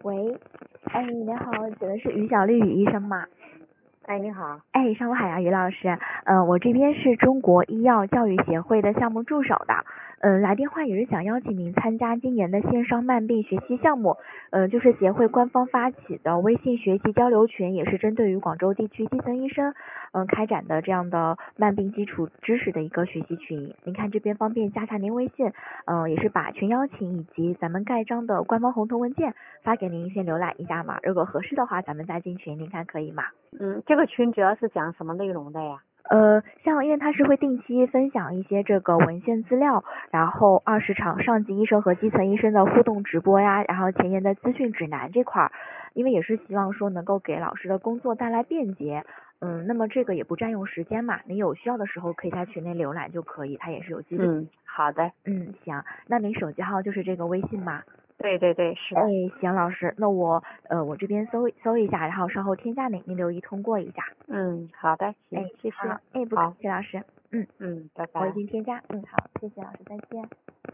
喂，哎，你好，请问是于小丽于医生吗？ 哎，你好。 哎，上午好呀，于老师。我这边是中国医药教育协会的项目助手的。来电话也是想邀请您参加今年的线上慢病学习项目。就是协会官方发起的微信学习交流群，也是针对于广州地区基层医生开展的这样的慢病基础知识的一个学习群。您看这边方便加下您微信，也是把群邀请以及咱们盖章的官方红头文件发给您先浏览一下嘛。如果合适的话，咱们再进群，您看可以吗？ 这个群主要是讲什么内容的呀？ 像因为它是会定期分享一些这个文献资料，然后20场上级医生和基层医生的互动直播呀，然后前沿的资讯指南这块儿，因为也是希望说能够给老师的工作带来便捷。那么这个也不占用时间嘛，您有需要的时候可以在群内浏览就可以，它也是有基本。 好的。 行，那您手机号就是这个微信吗？ 对对对，是的。 行，老师，那我这边搜一下，然后稍后添加您留意通过一下。 好的，行，谢谢。 好，不客气，老师。 拜拜。 我已经添加。好，谢谢老师，再见。